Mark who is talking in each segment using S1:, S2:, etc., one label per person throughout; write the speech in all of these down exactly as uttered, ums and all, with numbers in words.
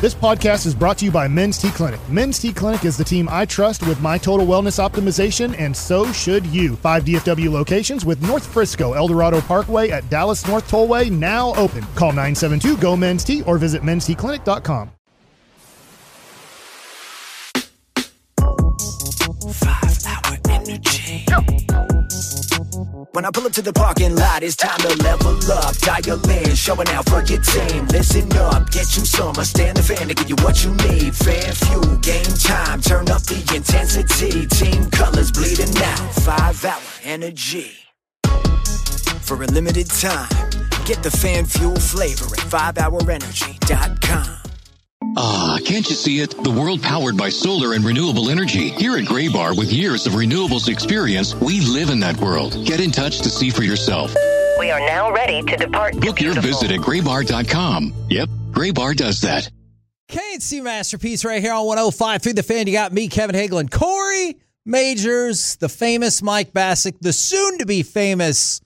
S1: This podcast is brought to you by Men's T Clinic. Men's T Clinic is the team I trust with my total wellness optimization, and so should you. Five D F W locations with North Frisco, El Dorado Parkway at Dallas North Tollway now open. Call nine seven two, G O, Men's T or visit mens t clinic dot com.
S2: Five hour energy. When I pull up to the parking lot, it's time to level up. Dial in, showing out for your team. Listen up, get you some. I stand the fan to give you what you need. Fan fuel, game time. Turn up the intensity. Team colors bleeding out. Five hour energy. For a limited time, get the fan fuel flavor at five hour energy dot com.
S3: Ah, can't you see it? The world powered by solar and renewable energy. Here at Gray Bar, with years of renewables experience, we live in that world. Get in touch to see for yourself.
S4: We are now ready to depart.
S3: Book your visit at gray bar dot com. Yep, Gray Bar does that.
S5: K and C Masterpiece right here on one oh five through the Fan. You got me, Kevin Hagelin, Corey Majors, the famous Mike Bassick, the soon-to-be famous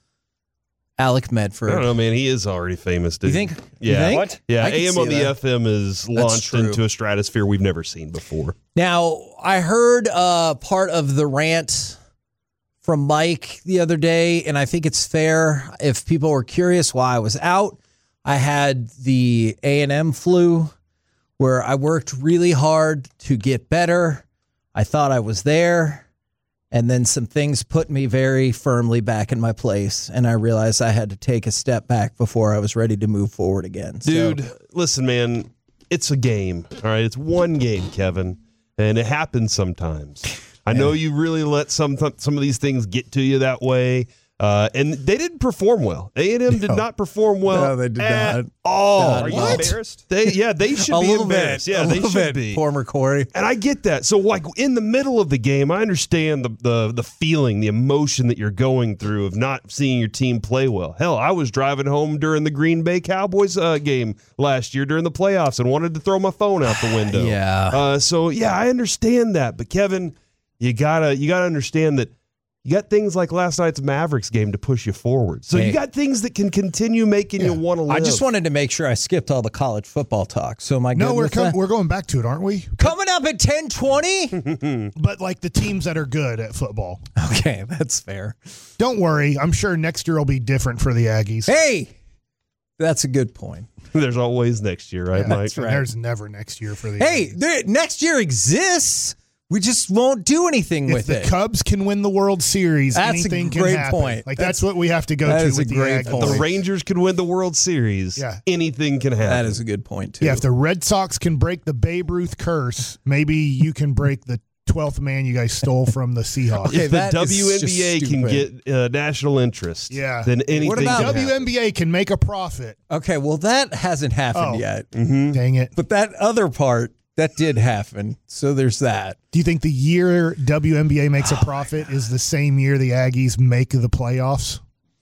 S5: Alec Medford.
S6: I don't know, man. He is already famous, dude.
S5: You think?
S6: Yeah.
S5: You think?
S6: What? Yeah.
S5: I can
S6: A M
S5: see
S6: on the
S5: that.
S6: F M is launched into a stratosphere we've never seen before.
S5: Now, I heard uh, part of the rant from Mike the other day, and I think it's fair if people were curious why I was out. I had the A and M flu where I worked really hard to get better. I thought I was there. And then some things put me very firmly back in my place, and I realized I had to take a step back before I was ready to move forward again.
S6: Dude,
S5: so,
S6: listen, man, it's a game, all right? It's one game, Kevin, and it happens sometimes. I know you really let some some of these things get to you that way, uh, and they didn't perform well. A and M did
S5: No.
S6: not perform well
S5: No, they did
S6: at
S5: not.
S6: all.
S5: Not
S6: Are
S5: at
S6: you
S5: all.
S6: embarrassed? They, yeah, they should
S5: a
S6: be
S5: little
S6: embarrassed.
S5: bit.
S6: Yeah,
S5: a
S6: they
S5: little
S6: should
S5: bit,
S6: be.
S5: former Corey.
S6: And I get that. So, like, in the middle of the game, I understand the, the the feeling, the emotion that you're going through of not seeing your team play well. Hell, I was driving home during the Green Bay Cowboys uh, game last year during the playoffs and wanted to throw my phone out the window.
S5: Yeah.
S6: Uh, so, yeah, I understand that. But, Kevin, you gotta you gotta understand that you got things like last night's Mavericks game to push you forward. So
S5: Hey.
S6: you got things that can continue making you want to live.
S5: I just wanted to make sure I skipped all the college football talk. So am I good
S1: No, we're
S5: with
S1: com-
S5: that?
S1: we're going back to it, aren't we?
S5: Coming up at ten twenty?
S1: But like the teams that are good at football.
S5: Okay, that's fair.
S1: Don't worry. I'm sure next year will be different for the Aggies.
S5: Hey, that's a good point.
S6: There's always next year, right,
S1: Yeah,
S6: Mike?
S1: that's right. There's never next year for the
S5: Hey,
S1: Aggies.
S5: there, next year exists. We just won't do anything
S1: If
S5: with
S1: the
S5: it.
S1: Cubs can win the World Series,
S5: That's a
S1: anything
S5: great
S1: can happen.
S5: point.
S1: Like
S5: That's-
S1: that's, what we have to go
S5: that
S1: to
S5: is
S1: with
S5: a
S1: the
S5: great
S1: Aggies.
S5: point.
S6: The Rangers could win the World Series.
S1: Yeah.
S6: Anything can happen.
S5: That is a good point, too.
S1: Yeah, if the Red Sox can break the Babe Ruth curse, maybe you can break the twelfth man you guys stole from the Seahawks.
S5: Okay,
S6: if the
S5: that is
S6: W N B A
S5: just
S6: can
S5: stupid.
S6: get uh, national interest,
S1: Yeah.
S6: then anything
S5: What about-
S6: can happen.
S1: W N B A can make a profit.
S5: Okay, well, that hasn't happened
S1: Oh.
S5: yet.
S1: Dang it.
S5: But that other part, that did happen. So there's that.
S1: Do you think the year W N B A makes a profit is the same year the Aggies make the playoffs?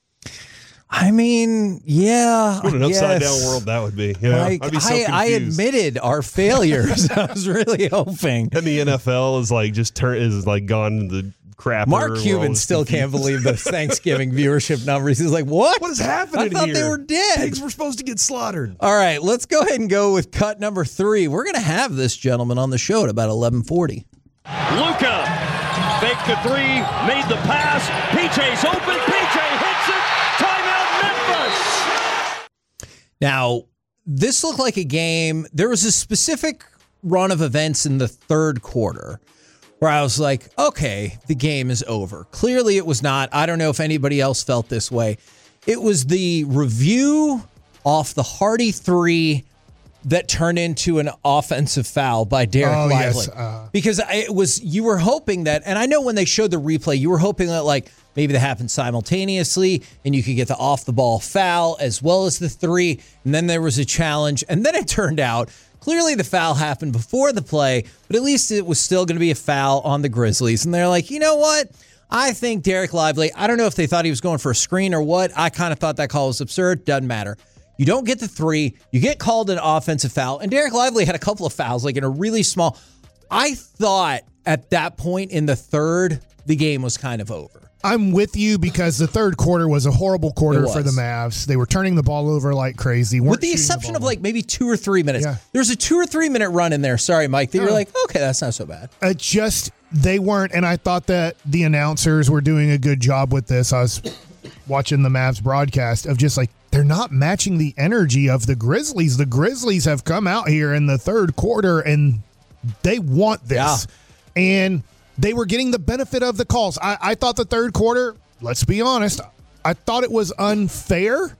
S5: I mean, yeah.
S6: What an
S5: I
S6: upside
S5: guess.
S6: down world that would be. You know?
S5: Like,
S6: I'd be so
S5: I, I
S6: confused.
S5: admitted our failures. I was really hoping.
S6: And the N F L is like just turn is like gone to the crap.
S5: Mark Cuban still can't believe the Thanksgiving viewership numbers. He's like, what?
S6: What is happening
S5: I thought
S6: here?
S5: they were dead.
S6: Pigs were supposed to get slaughtered.
S5: All right, let's go ahead and go with cut number three. We're going to have this gentleman on the show at about eleven forty.
S7: Luka faked the three, made the pass. P J's open. P J hits it. Timeout, Memphis.
S5: Now, this looked like a game. There was a specific run of events in the third quarter where I was like, okay, the game is over. Clearly it was not. I don't know if anybody else felt this way. It was the review off the Hardy three that turned into an offensive foul by Derek
S1: Oh,
S5: Lively.
S1: yes, uh,
S5: because it was, you were hoping that, and I know when they showed the replay, you were hoping that like maybe that happened simultaneously and you could get the off the ball foul as well as the three. And then there was a challenge. And then it turned out clearly the foul happened before the play, but at least it was still going to be a foul on the Grizzlies. And they're like, you know what? I think Derek Lively, I don't know if they thought he was going for a screen or what. I kind of thought that call was absurd. Doesn't matter. You don't get the three. You get called an offensive foul. And Derek Lively had a couple of fouls, like in a really small. I thought at that point in the third, the game was kind of over.
S1: I'm with you because the third quarter was a horrible quarter
S5: It
S1: for the
S5: was.
S1: Mavs. They were turning the ball over like crazy.
S5: With
S1: weren't
S5: the
S1: shooting
S5: exception
S1: ball
S5: of like maybe two or three minutes.
S1: Yeah.
S5: There's a two or three minute run in there. Sorry, Mike. That you're
S1: Oh.
S5: like, okay, that's not so bad.
S1: It just they weren't, and I thought that the announcers were doing a good job with this. I was watching the Mavs broadcast of just like they're not matching the energy of the Grizzlies. The Grizzlies have come out here in the third quarter and they want this,
S5: Yeah.
S1: and they were getting the benefit of the calls. I, I thought the third quarter, let's be honest, I thought it was unfair,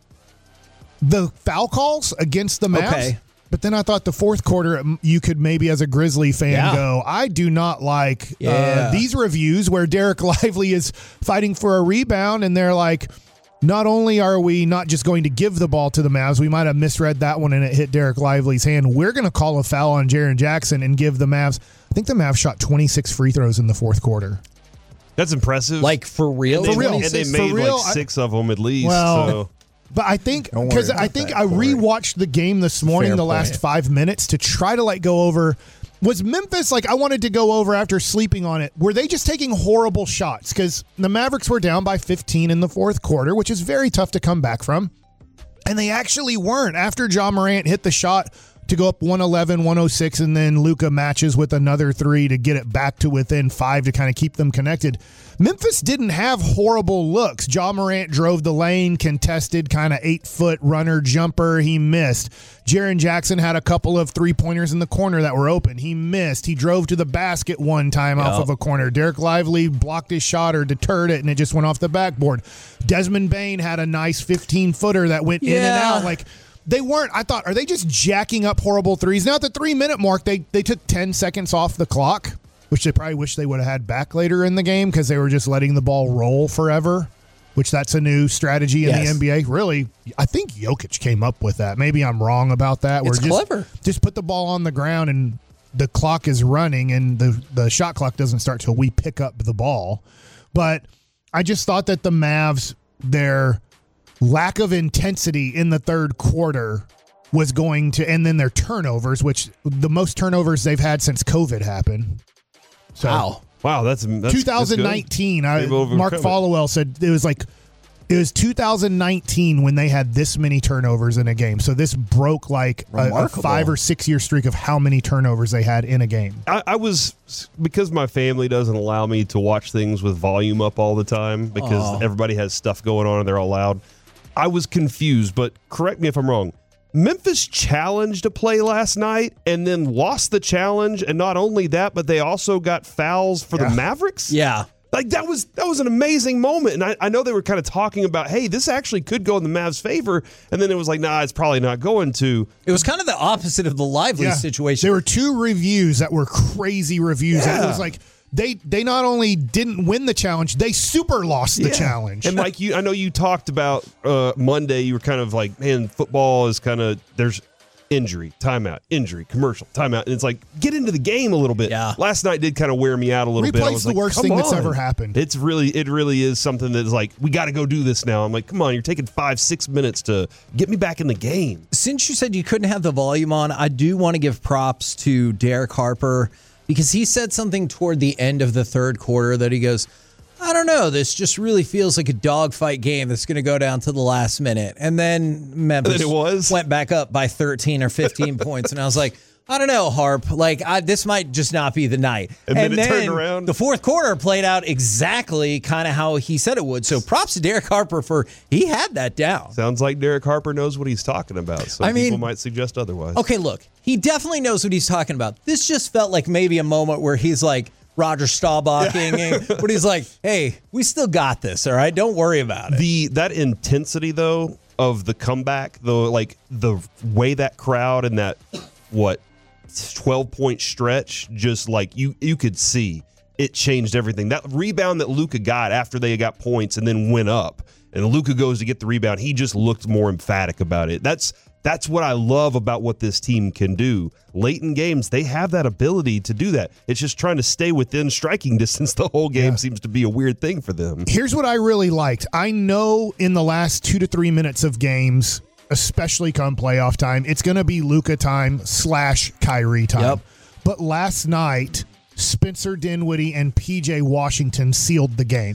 S1: the foul calls against the Mavs.
S5: Okay.
S1: But then I thought the fourth quarter, you could maybe as a Grizzly fan
S5: Yeah.
S1: go, I do not like
S5: Yeah.
S1: uh, these reviews where Derek Lively is fighting for a rebound and they're like, not only are we not just going to give the ball to the Mavs, we might have misread that one and it hit Derek Lively's hand. We're going to call a foul on Jaren Jackson and give the Mavs. I think the Mavs shot twenty-six free throws in the fourth quarter.
S6: That's impressive.
S5: Like for real?
S6: and they,
S1: For real.
S6: and they
S1: For
S6: made
S1: real,
S6: like
S1: I-
S6: six of them at least.
S1: Well,
S6: so.
S1: But I think
S5: Don't worry
S1: because I
S5: about
S1: think
S5: that,
S1: I
S5: Corey.
S1: rewatched the game this morning,
S5: Fair
S1: the last
S5: point.
S1: five minutes to try to like go over. Was Memphis like I wanted to go over after sleeping on it? Were they just taking horrible shots? Because the Mavericks were down by fifteen in the fourth quarter, which is very tough to come back from. And they actually weren't. After Ja Morant hit the shot to go up one eleven, one oh six, and then Luka matches with another three to get it back to within five to kind of keep them connected. Memphis didn't have horrible looks. Ja Morant drove the lane, contested, kind of eight-foot runner jumper. He missed. Jaren Jackson had a couple of three-pointers in the corner that were open. He missed. He drove to the basket one time off
S5: Yep.
S1: of a corner. Derek Lively blocked his shot or deterred it, and it just went off the backboard. Desmond Bane had a nice fifteen-footer that went in and
S5: Yeah.
S1: out. Like, they weren't. I thought, are they just jacking up horrible threes? Now at the three-minute mark, they they took ten seconds off the clock, which they probably wish they would have had back later in the game because they were just letting the ball roll forever, which that's a new strategy in
S5: Yes.
S1: the N B A. Really, I think Jokic came up with that. Maybe I'm wrong about that.
S5: It's
S1: just,
S5: clever.
S1: Just put the ball on the ground and the clock is running and the, the shot clock doesn't start till we pick up the ball. But I just thought that the Mavs, their lack of intensity in the third quarter was going to, and then their turnovers, which the most turnovers they've had since COVID happened. So
S5: Wow.
S6: Wow, that's, that's
S1: twenty nineteen.
S6: That's
S1: I,
S6: good. They've overcome
S1: Mark
S6: it.
S1: Followell said it was like it was two thousand nineteen when they had this many turnovers in a game. So this broke like a, a
S5: Remarkable.
S1: five or six year streak of how many turnovers they had in a game.
S6: I, I was because my family doesn't allow me to watch things with volume up all the time because
S5: Aw.
S6: everybody has stuff going on and they're all loud. I was confused, but correct me if I'm wrong. Memphis challenged a play last night and then lost the challenge, and not only that, but they also got fouls for
S1: Yeah.
S6: the Mavericks.
S5: Yeah.
S6: Like that was that was an amazing moment, and I, I know they were kind of talking about, hey, this actually could go in the Mavs' favor, and then it was like, nah, it's probably not going to.
S5: It was kind of the opposite of the Lively situation.
S1: There were two reviews that were crazy reviews. And it
S6: Yeah.
S1: was like they they not only didn't win the challenge, they super lost the
S6: Yeah.
S1: challenge.
S6: And Mike, you I know you talked about uh, Monday. You were kind of like, man, football is kind of there's injury, timeout, injury, commercial, timeout, and it's like get into the game a little bit.
S5: Yeah.
S6: Last night did kind of wear me out a little bit. I
S1: Replay's
S6: was
S1: the
S6: like,
S1: worst
S6: come
S1: thing that's
S6: on.
S1: ever happened.
S6: It's really, it really is something that's like we got to go do this now. I'm like, come on, you're taking five, six minutes to get me back in the game.
S5: Since you said you couldn't have the volume on, I do want to give props to Derek Harper because he said something toward the end of the third quarter that he goes, I don't know, this just really feels like a dogfight game that's going to go down to the last minute. And then Memphis
S6: And it was?
S5: went back up by thirteen or fifteen points. And I was like, I don't know, Harp. Like, I, this might just not be the night.
S6: And then it turned around.
S5: The fourth quarter played out exactly kind of how he said it would. So props to Derek Harper for he had that down.
S6: Sounds like Derek Harper knows what he's talking about. Some
S5: I mean-
S6: people might suggest otherwise.
S5: Okay, look, he definitely knows what he's talking about. This just felt like maybe a moment where he's like Roger Staubaching, but he's like, hey, we still got this, all right? Don't worry about it.
S6: The that intensity though of the comeback, though, like the way that crowd and that what twelve point stretch, just like you you could see it changed everything. That rebound that Luka got after they got points and then went up, and Luka goes to get the rebound, he just looked more emphatic about it. That's that's what I love about what this team can do. Late in games, they have that ability to do that. It's just trying to stay within striking distance the whole game
S1: Yeah.
S6: seems to be a weird thing for them.
S1: Here's what I really liked. I know in the last two to three minutes of games, especially come playoff time, it's going to be Luka time slash Kyrie time.
S5: Yep.
S1: But last night, Spencer Dinwiddie and P J Washington sealed the game.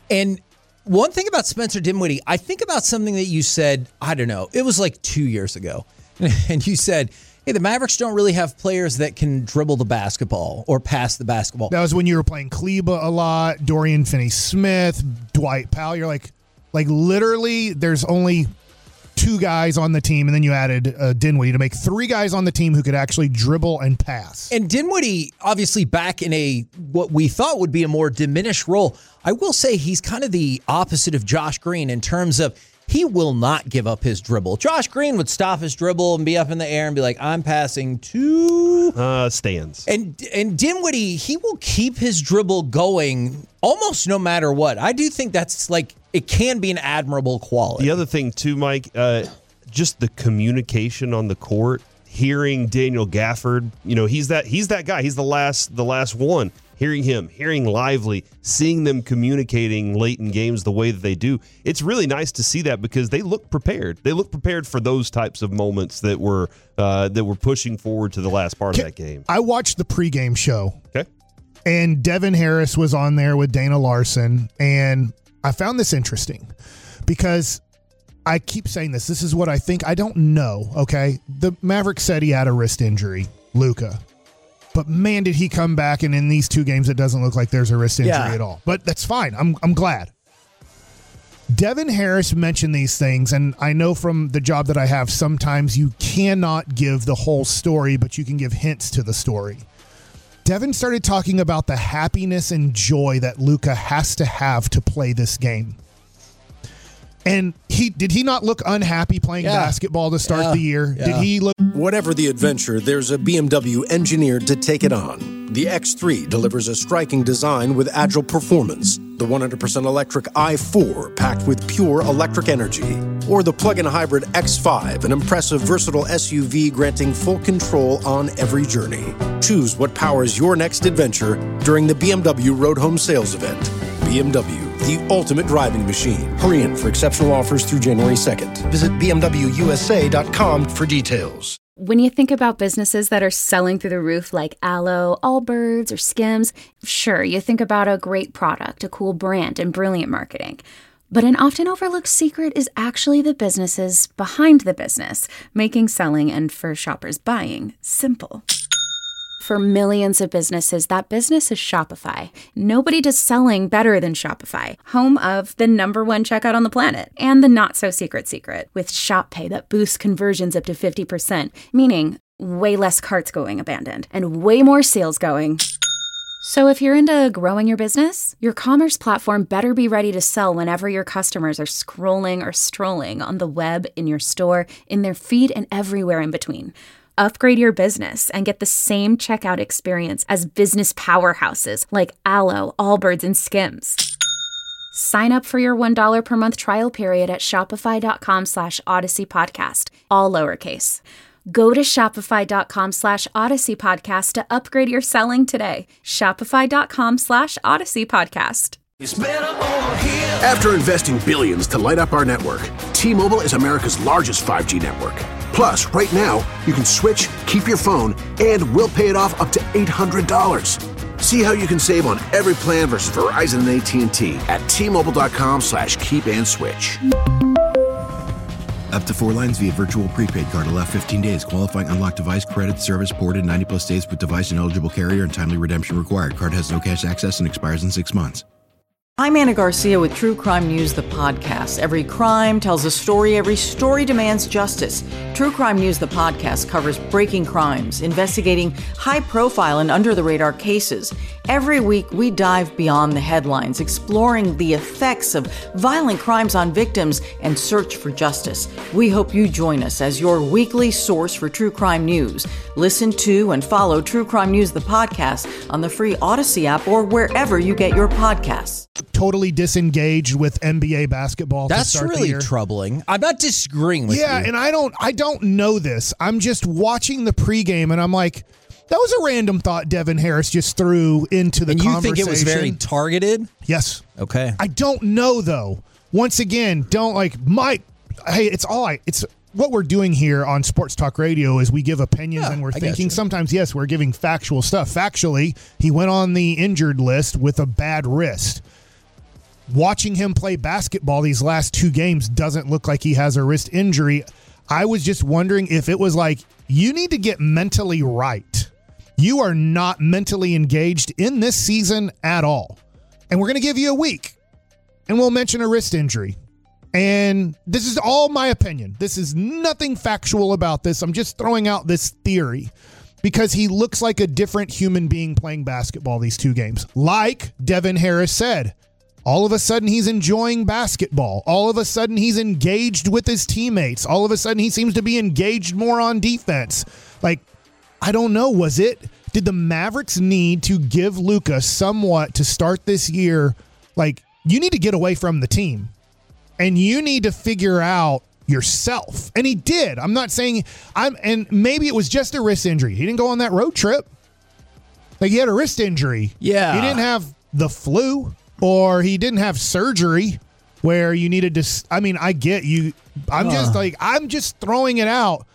S5: And one thing about Spencer Dinwiddie, I think about something that you said, I don't know, it was like two years ago. And you said, hey, the Mavericks don't really have players that can dribble the basketball or pass the basketball.
S1: That was when you were playing Kleba a lot, Dorian Finney-Smith, Dwight Powell. You're like, like literally there's only two guys on the team, and then you added uh, Dinwiddie to make three guys on the team who could actually dribble and pass.
S5: And Dinwiddie, obviously back in a what we thought would be a more diminished role. I will say he's kind of the opposite of Josh Green in terms of he will not give up his dribble. Josh Green would stop his dribble and be up in the air and be like, I'm passing to
S6: uh, stands.
S5: And and Dinwiddie, he will keep his dribble going almost no matter what. I do think that's like, it can be an admirable quality.
S6: The other thing too, Mike, uh, just the communication on the court, hearing Daniel Gafford, you know, he's that he's that guy. He's the last the last one. Hearing him, hearing Lively, seeing them communicating late in games the way that they do. It's really nice to see that because they look prepared. They look prepared for those types of moments that were uh, that were pushing forward to the last part
S1: Can,
S6: of that game.
S1: I watched the pregame show.
S6: Okay.
S1: And Devin Harris was on there with Dana Larson, and I found this interesting because I keep saying this. This is what I think. I don't know, okay? The Mavericks said he had a wrist injury, Luka. But, man, did he come back, and in these two games, it doesn't look like there's a wrist injury
S5: yeah.
S1: at all. But that's fine. I'm I'm glad. Devin Harris mentioned these things, and I know from the job that I have, sometimes you cannot give the whole story, but you can give hints to the story. Devin started talking about the happiness and joy that Luka has to have to play this game. And he did he not look unhappy playing
S5: yeah.
S1: basketball to start
S5: yeah.
S1: the year?
S5: Yeah.
S1: Did he look...
S8: Whatever the adventure, there's a B M W engineered to take it on. The X three delivers a striking design with agile performance. The one hundred percent electric i four, packed with pure electric energy. Or the plug-in hybrid X five, an impressive, versatile S U V granting full control on every journey. Choose what powers your next adventure during the B M W Road Home Sales Event. B M W, the ultimate driving machine. Hurry in for exceptional offers through January second. Visit b m w u s a dot com for details.
S9: When you think about businesses that are selling through the roof like Aloe, Allbirds, or Skims, sure, you think about a great product, a cool brand, and brilliant marketing. But an often overlooked secret is actually the businesses behind the business, making selling and, for shoppers, buying simple. For millions of businesses, that business is Shopify. Nobody does selling better than Shopify, home of the number one checkout on the planet, and the not-so-secret secret, with Shop Pay that boosts conversions up to fifty percent, meaning way less carts going abandoned, and way more sales going. So if you're into growing your business, your commerce platform better be ready to sell whenever your customers are scrolling or strolling on the web, in your store, in their feed, and everywhere in between. Upgrade your business and get the same checkout experience as business powerhouses like Aloe, Allbirds, and Skims. Sign up for your one dollar per month trial period at shopify.com slash Odyssey Podcast, all lowercase. Go to shopify.com slash Odyssey Podcast to upgrade your selling today. Shopify.com slash Odyssey Podcast.
S10: After investing billions to light up our network, T-Mobile is America's largest five G network. Plus, right now, you can switch, keep your phone, and we'll pay it off up to eight hundred dollars. See how you can save on every plan versus Verizon and A T and T at T-Mobile.com slash keep and switch.
S11: Up to four lines via virtual prepaid card. Allow fifteen days. Qualifying unlocked device credit service ported ninety plus days with device and eligible carrier and timely redemption required. Card has no cash access and expires in six months.
S12: I'm Anna Garcia with True Crime News, the podcast. Every crime tells a story. Every story demands justice. True Crime News, the podcast, covers breaking crimes, investigating high-profile and under-the-radar cases. Every week, we dive beyond the headlines, exploring the effects of violent crimes on victims and search for justice. We hope you join us as your weekly source for true crime news. Listen to and follow True Crime News, the podcast, on the free Odyssey app or wherever you get your podcasts.
S1: Totally disengaged with N B A basketball.
S5: That's
S1: to start
S5: really
S1: the year.
S5: troubling. I'm not disagreeing with
S1: yeah,
S5: you.
S1: Yeah, and I don't I don't know this. I'm just watching the pregame and I'm like, that was a random thought Devin Harris just threw into the
S5: and you
S1: conversation.
S5: think it was very targeted?
S1: Yes.
S5: Okay.
S1: I don't know though. Once again, don't like Mike. Hey, it's all I it's what we're doing here on Sports Talk Radio is we give opinions
S5: yeah,
S1: and we're
S5: I
S1: thinking sometimes, yes, we're giving factual stuff. Factually, he went on the injured list with a bad wrist. watching him play basketball these last two games doesn't look like he has a wrist injury. I was just wondering if it was like, you need to get mentally right. You are not mentally engaged in this season at all. And we're going to give you a week. And we'll mention a wrist injury. And this is all my opinion. This is nothing factual about this. I'm just throwing out this theory because he looks like a different human being playing basketball these two games. Like Devin Harris said, all of a sudden he's enjoying basketball. All of a sudden he's engaged with his teammates. All of a sudden he seems to be engaged more on defense. Like, I don't know. Was it, did the Mavericks need to give Luka somewhat to start this year? Like, you need to get away from the team. And you need to figure out yourself. And he did. I'm not saying I'm, and maybe it was just a wrist injury. He didn't go on that road trip. Like, he had a wrist injury.
S5: Yeah.
S1: He didn't have the flu, or he didn't have surgery where you needed to. I mean, I get you. I'm uh. just like, I'm just throwing it out.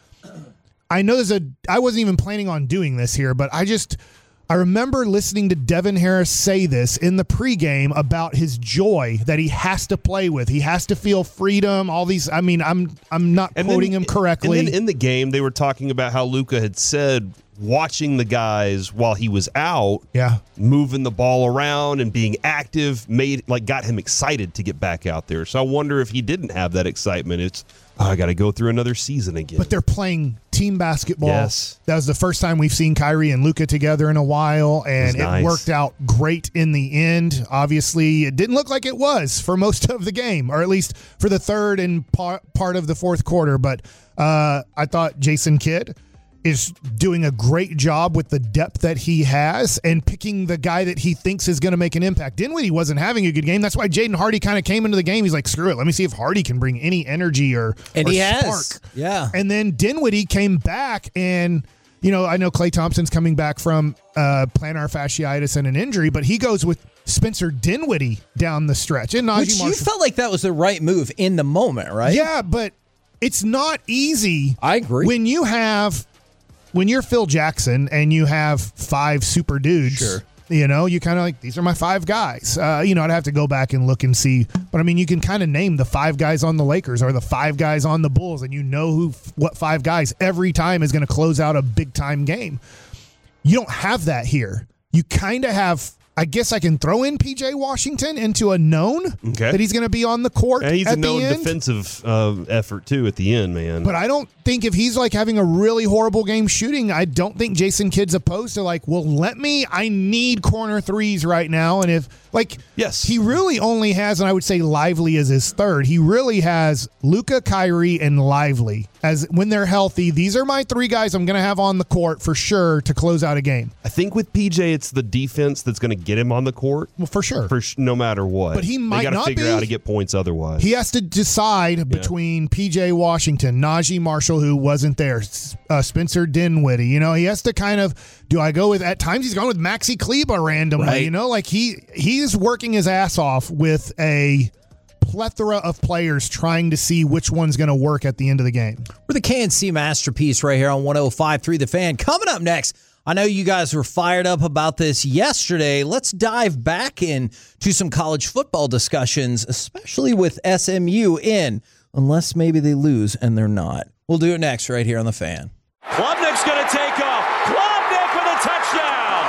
S1: I know there's a, I wasn't even planning on doing this here, but I just, I remember listening to Devin Harris say this in the pregame about his joy that he has to play with. He has to feel freedom, all these. I mean, I'm I'm not and quoting
S6: then,
S1: him correctly.
S6: And then in the game, they were talking about how Luka had said watching the guys while he was out,
S1: yeah,
S6: moving the ball around and being active, made like got him excited to get back out there. So I wonder if he didn't have that excitement. It's, oh, I got to go through another season again.
S1: But they're playing team basketball.
S6: Yes.
S1: That was the first time we've seen Kyrie and Luka together in a while, and it,
S6: nice.
S1: it worked out great in the end. Obviously, it didn't look like it was for most of the game, or at least for the third and par- part of the fourth quarter. But uh, I thought Jason Kidd is doing a great job with the depth that he has and picking the guy that he thinks is going to make an impact. Dinwiddie wasn't having a good game. That's why Jaden Hardy kind of came into the game. He's like, screw it. Let me see if Hardy can bring any energy or,
S5: and
S1: or
S5: he
S1: spark.
S5: Has. Yeah.
S1: And then Dinwiddie came back, and, you know, I know Klay Thompson's coming back from uh, plantar fasciitis and an injury, but he goes with Spencer Dinwiddie down the stretch. And Najee
S5: Which
S1: Marshall.
S5: You felt like that was the right move in the moment, right?
S1: Yeah, but it's not easy.
S5: I agree.
S1: When you have... When you're Phil Jackson and you have five super dudes,
S5: sure.
S1: you know, you kind of like, these are my five guys. Uh, you know, I'd have to go back and look and see. But, I mean, you can kind of name the five guys on the Lakers or the five guys on the Bulls, and you know who what five guys every time is going to close out a big-time game. You don't have that here. You kind of have, I guess I can throw in P J Washington into a known
S6: okay.
S1: that he's going to be on the court
S6: and he's
S1: at
S6: a known
S1: the end.
S6: defensive uh, effort, too, at the end, man.
S1: But I don't think if he's like having a really horrible game shooting, I don't think Jason Kidd's opposed to like, well, let me, I need corner threes right now. And if, like,
S6: yes,
S1: he really only has, and I would say Lively is his third. He really has Luka, Kyrie, and Lively as when they're healthy. These are my three guys I'm going to have on the court for sure to close out a game.
S6: I think with P J, it's the defense that's going to get him on the court.
S1: Well, for sure.
S6: For sh- no matter what.
S1: But he might
S6: they
S1: not
S6: figure
S1: be.
S6: out how to get points otherwise.
S1: He has to decide yeah. between P J Washington, Najee Marshall, who wasn't there, uh, Spencer Dinwiddie. You know, he has to kind of, do I go with, at times he's gone with Maxi Kleber randomly. Right. You know, like he he's working his ass off with a plethora of players trying to see which one's going to work at the end of the game.
S5: We're the K N C Masterpiece right here on one oh five point three The Fan. Coming up next, I know you guys were fired up about this yesterday. Let's dive back into some college football discussions, especially with S M U in, unless maybe they lose, and they're not. We'll do it next right here on The Fan.
S7: Klubnik's going to take off. Klubnik with a touchdown.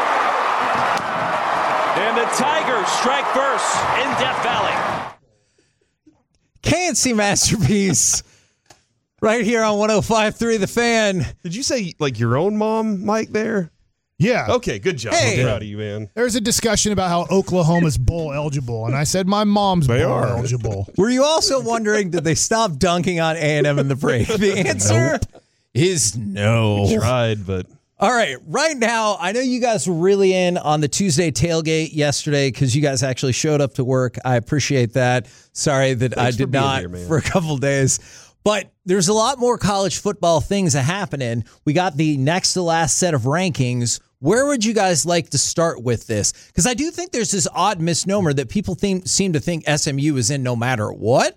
S7: And the Tigers strike first in Death Valley.
S5: K N C Masterpiece right here on one oh five point three The Fan.
S6: Did you say like your own mom, Mike, there?
S1: Yeah.
S6: Okay, good job.
S5: Hey.
S6: I'm proud of you, man.
S1: There's a discussion about how Oklahoma's bowl eligible, and I said my mom's
S6: they
S1: bowl
S6: are.
S1: eligible.
S5: Were you also wondering, did they stop dunking on A and M in the break? The answer nope. is no.
S6: We tried, but...
S5: All right, right now, I know you guys were really in on the Tuesday tailgate yesterday because you guys actually showed up to work. I appreciate that. Sorry that
S6: Thanks
S5: I did not
S6: here,
S5: for a couple days. But there's a lot more college football things that happening. We got the next to last set of rankings. Where would you guys like to start with this? Because I do think there's this odd misnomer that people think, seem to think S M U is in no matter what.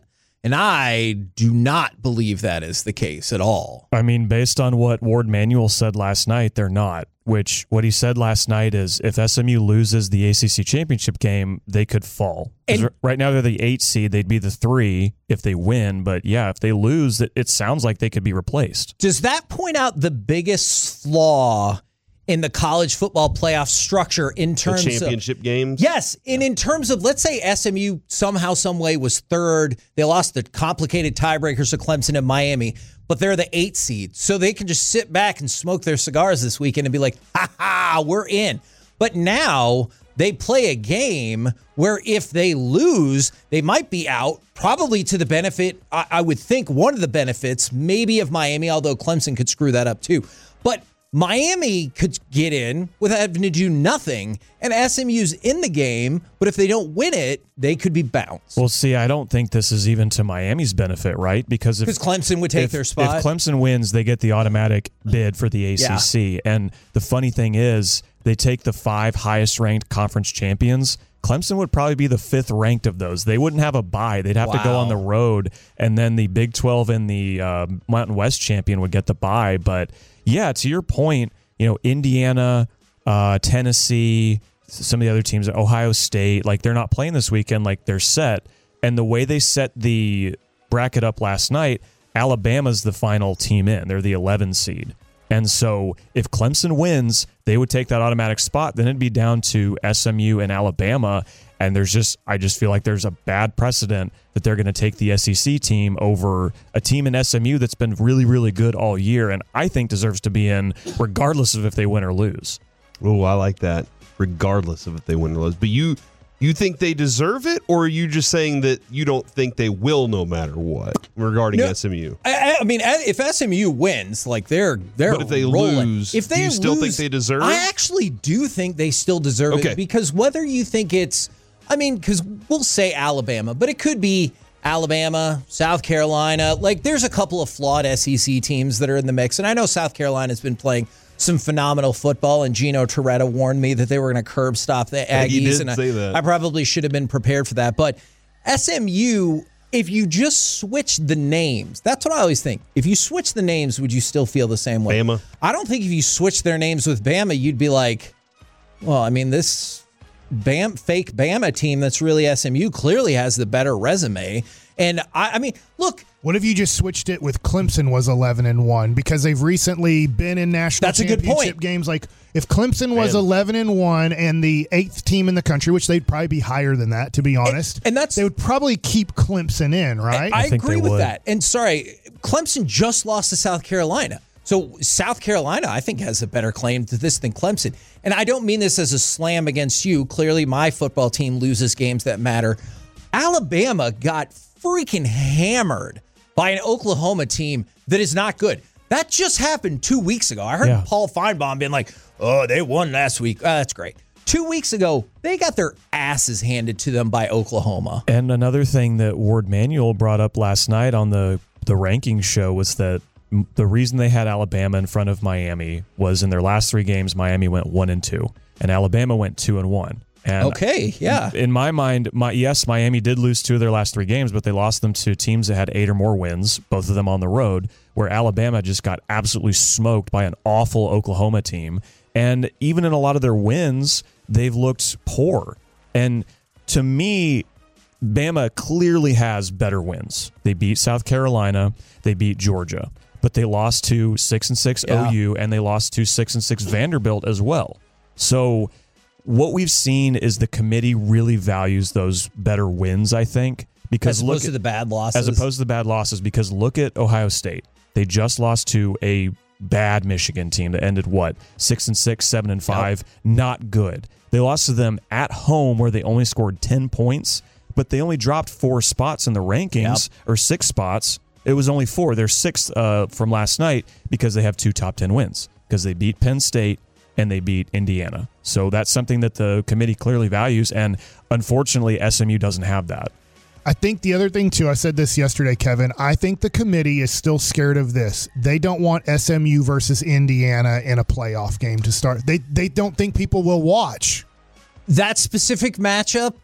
S5: And I do not believe that is the case at all.
S13: I mean, based on what Ward Manuel said last night, they're not. Which, what he said last night is if S M U loses the A C C championship game, they could fall. And right now they're the eight seed. They'd be the three if they win. But yeah, if they lose, it, it sounds like they could be replaced.
S5: Does that point out the biggest flaw in the college football playoff structure in terms
S6: the championship
S5: of,
S6: games?
S5: Yes. And in terms of, let's say S M U somehow, some way was third. They lost the complicated tiebreakers to Clemson and Miami, but they're the eight seed. So they can just sit back and smoke their cigars this weekend and be like, ha ha, we're in. But now they play a game where if they lose, they might be out, probably to the benefit, I, I would think one of the benefits, maybe of Miami, although Clemson could screw that up too. But Miami could get in without having to do nothing, and S M U's in the game, but if they don't win it, they could be bounced.
S13: Well, see, I don't think this is even to Miami's benefit, right? Because if
S5: Clemson would take
S13: if,
S5: their spot.
S13: If Clemson wins, they get the automatic bid for the A C C. Yeah. And the funny thing is, they take the five highest-ranked conference champions. Clemson would probably be the fifth ranked of those. They wouldn't have a bye. They'd have wow. to go on the road, and then the Big twelve and the uh, Mountain West champion would get the bye. But yeah, to your point, you know, Indiana, uh, Tennessee, some of the other teams, Ohio State, like they're not playing this weekend, like they're set. And the way they set the bracket up last night, Alabama's the final team in. They're the eleven seed. And so if Clemson wins, they would take that automatic spot. Then it'd be down to S M U and Alabama. And there's just, I just feel like there's a bad precedent that they're going to take the S E C team over a team in S M U that's been really, really good all year. And I think deserves to be in regardless of if they win or lose.
S6: Oh, I like that. Regardless of if they win or lose. But you, you think they deserve it, or are you just saying that you don't think they will no matter what regarding no, S M U?
S5: I, I mean, if S M U wins, like they're they're
S6: But if they
S5: rolling.
S6: lose,
S5: if they
S6: do you
S5: lose,
S6: still think they deserve it?
S5: I actually do think they still deserve
S6: okay.
S5: it, because whether you think it's, I mean, because we'll say Alabama, but it could be Alabama, South Carolina. Like there's a couple of flawed S E C teams that are in the mix, and I know South Carolina's been playing some phenomenal football, and Gino Toretta warned me that they were going to curb stop the Aggies.
S6: He did
S5: and
S6: say
S5: I,
S6: that.
S5: I probably should have been prepared for that. But S M U, if you just switch the names, that's what I always think. If you switch the names, would you still feel the same way?
S6: Bama.
S5: I don't think if you switch their names with Bama, you'd be like, well, I mean, this Bam, fake Bama team that's really S M U clearly has the better resume. And I, I mean, look.
S1: What if you just switched it with Clemson was eleven and one, because they've recently been in national
S5: That's a good
S1: championship
S5: point.
S1: games? Like if Clemson was
S6: Man.
S1: eleven and one and the eighth team in the country, which they'd probably be higher than that, to be honest,
S5: and, and that's
S1: they would probably keep Clemson in, right?
S5: I, I,
S13: I think
S5: agree
S13: they
S5: with
S13: would.
S5: that. And sorry, Clemson just lost to South Carolina. So South Carolina, I think, has a better claim to this than Clemson. And I don't mean this as a slam against you. Clearly, my football team loses games that matter. Alabama got freaking hammered by an Oklahoma team that is not good. That just happened two weeks ago. I heard
S13: Yeah.
S5: Paul Feinbaum being like, oh, they won last week. Oh, that's great. Two weeks ago, they got their asses handed to them by Oklahoma.
S13: And another thing that Ward Manuel brought up last night on the, the ranking show was that the reason they had Alabama in front of Miami was in their last three games, Miami went one and two, and Alabama went two and one. And
S5: okay, yeah.
S13: In my mind, my yes, Miami did lose two of their last three games, but they lost them to teams that had eight or more wins, both of them on the road, where Alabama just got absolutely smoked by an awful Oklahoma team. And even in a lot of their wins, they've looked poor. And to me, Bama clearly has better wins. They beat South Carolina, they beat Georgia, but they lost to six and six
S5: Yeah.
S13: O U, and they lost to six and six Vanderbilt as well. So what we've seen is the committee really values those better wins, I think, because
S5: as opposed
S13: look
S5: to
S13: at,
S5: the bad losses.
S13: as opposed to the bad losses, because look at Ohio State. They just lost to a bad Michigan team that ended what six and six, seven and five, yep. Not good. They lost to them at home where they only scored ten points, but they only dropped four spots in the rankings, yep. or six spots. It was only four. They're sixth uh, from last night because they have two top ten wins because they beat Penn State and they beat Indiana. So that's something that the committee clearly values, and unfortunately, S M U doesn't have that.
S1: I think the other thing, too, I said this yesterday, Kevin, I think the committee is still scared of this. They don't want S M U versus Indiana in a playoff game to start. They they don't think people will watch.
S5: That specific matchup,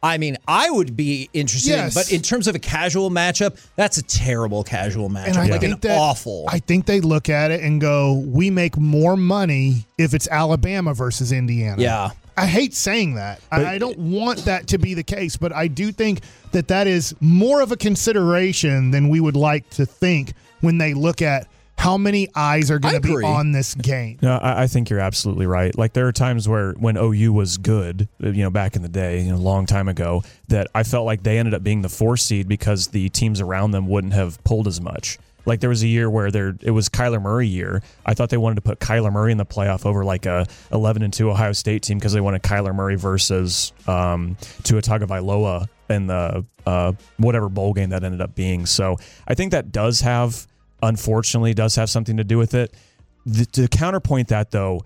S5: I mean, I would be interested,
S1: Yes.
S5: in, but in terms of a casual matchup, that's a terrible casual matchup.
S1: And I
S5: like
S1: think
S5: an
S1: that,
S5: awful.
S1: I think they look at it and go, we make more money if it's Alabama versus Indiana.
S5: Yeah.
S1: I hate saying that. I, I don't want that to be the case, but I do think that that is more of a consideration than we would like to think when they look at how many eyes are going to be on this game.
S13: No, I, I think you're absolutely right. Like there are times where when O U was good, you know, back in the day, you know, a long time ago, that I felt like they ended up being the four seed because the teams around them wouldn't have pulled as much. Like there was a year where there it was Kyler Murray year. I thought they wanted to put Kyler Murray in the playoff over like a eleven and two Ohio State team because they wanted Kyler Murray versus um, Tua Tagovailoa in the uh, whatever bowl game that ended up being. So I think that does have, unfortunately, does have something to do with it. The, to counterpoint that though,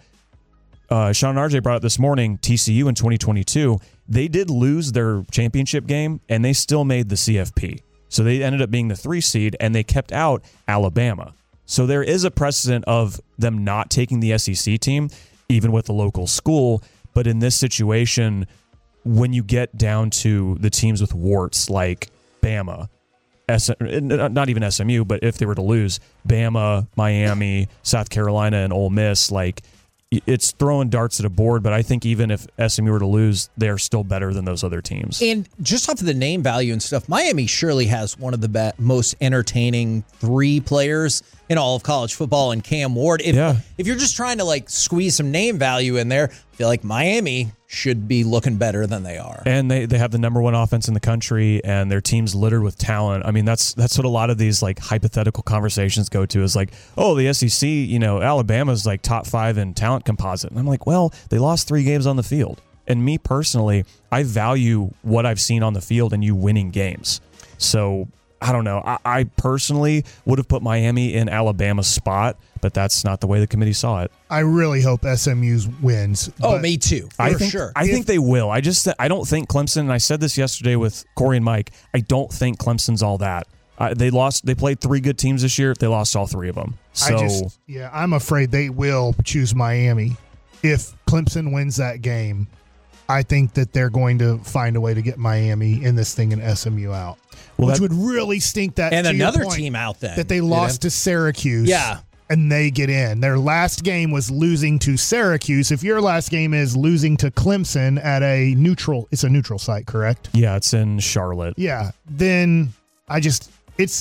S13: uh, Sean and R J brought up this morning, T C U in twenty twenty-two, they did lose their championship game and they still made the C F P. So they ended up being the three seed, and they kept out Alabama. So there is a precedent of them not taking the S E C team, even with the local school. But in this situation, when you get down to the teams with warts like Bama, S- not even S M U, but if they were to lose, Bama, Miami, South Carolina, and Ole Miss, like it's throwing darts at a board, but I think even if S M U were to lose, they're still better than those other teams.
S5: And just off of the name value and stuff, Miami surely has one of the be- most entertaining three players in all of college football in Cam Ward. If,
S13: yeah.
S5: if you're just trying to like squeeze some name value in there, I feel like Miami should be looking better than they are.
S13: And they, they have the number one offense in the country, and their team's littered with talent. I mean, that's that's what a lot of these like hypothetical conversations go to is like, oh, the S E C, you know, Alabama's like top five in talent composite. And I'm like, well, they lost three games on the field. And me personally, I value what I've seen on the field and you winning games. So I don't know. I, I personally would have put Miami in Alabama's spot, but that's not the way the committee saw it.
S1: I really hope S M U wins.
S5: Oh, me too. For
S13: I think,
S5: sure.
S13: I
S1: If-
S13: think they will. I just I don't think Clemson, and I said this yesterday with Corey and Mike, I don't think Clemson's all that. Uh, they lost. They played three good teams this year. They lost all three of them. So
S1: I just, yeah, I'm afraid they will choose Miami. If Clemson wins that game, I think that they're going to find a way to get Miami in this thing and S M U out.
S13: Well,
S1: which
S13: that-
S1: would really stink that
S5: And
S1: to your
S5: another
S1: point,
S5: team out then.
S1: that they
S5: you
S1: lost
S5: know?
S1: to Syracuse.
S5: Yeah.
S1: And they get in. Their last game was losing to Syracuse. If your last game is losing to Clemson at a neutral, it's a neutral site, correct?
S13: yeah, it's in Charlotte.
S1: Yeah. Then I just, it's,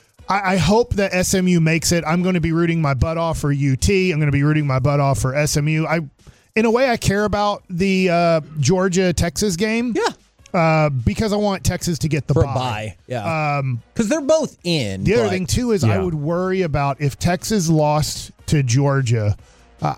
S1: I, I hope that S M U makes it. I'm going to be rooting my butt off for U T. I'm going to be rooting my butt off for S M U. I, in a way, I care about the uh, Georgia-Texas game.
S5: Yeah.
S1: Uh, because I want Texas to get the
S5: For a
S1: bye.
S5: bye. Yeah.
S1: Um,
S5: Because they're both in.
S1: the other
S5: but-
S1: thing, too, is I
S13: Yeah.
S1: would worry about if Texas lost to Georgia. Uh,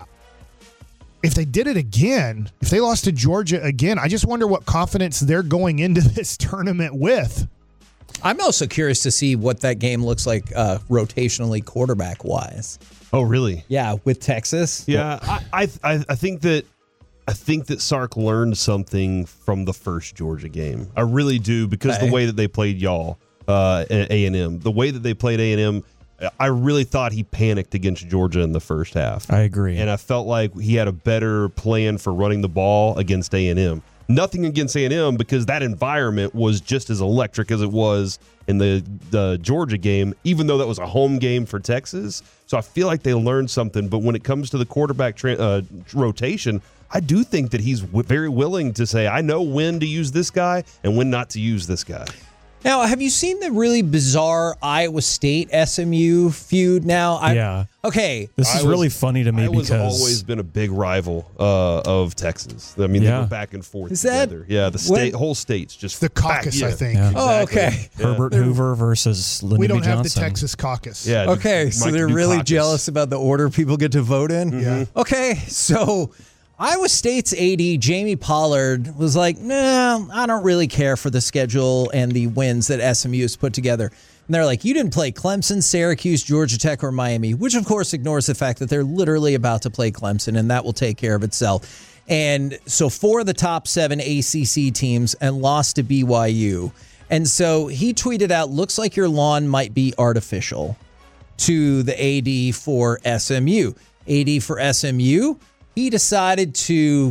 S1: if they did it again, if they lost to Georgia again, I just wonder what confidence they're going into this tournament with.
S5: I'm also curious to see what that game looks like uh, rotationally quarterback wise.
S6: Oh, really?
S5: Yeah, with Texas.
S6: Yeah, I, I I think that I think that Sark learned something from the first Georgia game. I really do, because
S5: Okay.
S6: the way that they played y'all uh, at A and M, the way that they played A and M, I really thought he panicked against Georgia in the first half.
S13: I agree.
S6: And I felt like he had a better plan for running the ball against A and M. Nothing against A and M, because that environment was just as electric as it was in the, the Georgia game, even though that was a home game for Texas. So I feel like they learned something. But when it comes to the quarterback tra- uh, rotation, I do think that he's w- very willing to say, I know when to use this guy and when not to use this guy.
S5: Now, have you seen the really bizarre Iowa State S M U feud now? I,
S13: yeah.
S5: Okay.
S13: This is
S6: I was-
S13: really funny to me
S6: I was
S13: because
S6: always been a big rival uh, of Texas. I mean, they
S13: Yeah.
S6: go back and forth
S5: Is that-
S6: together. Yeah, the state, whole state's just
S1: The
S6: back-
S1: caucus,
S6: yeah.
S1: I think.
S13: Yeah.
S5: Oh,
S6: Exactly.
S5: okay.
S6: Yeah.
S13: Herbert Hoover versus Lyndon
S1: We don't
S13: B.
S1: have the
S13: Johnson.
S1: Texas caucus.
S6: Yeah.
S5: Okay, so
S6: Mike
S5: they're really
S6: Dukakis.
S5: jealous about the order people get to vote in?
S1: Yeah.
S5: Okay, so Iowa State's A D, Jamie Pollard, was like, nah, I don't really care for the schedule and the wins that S M U has put together. And they're like, you didn't play Clemson, Syracuse, Georgia Tech, or Miami, which of course ignores the fact that they're literally about to play Clemson, and that will take care of itself. And so four of the top seven A C C teams and lost to B Y U. And so he tweeted out, looks like your lawn might be artificial, to the A D for S M U. A D for S M U, he decided to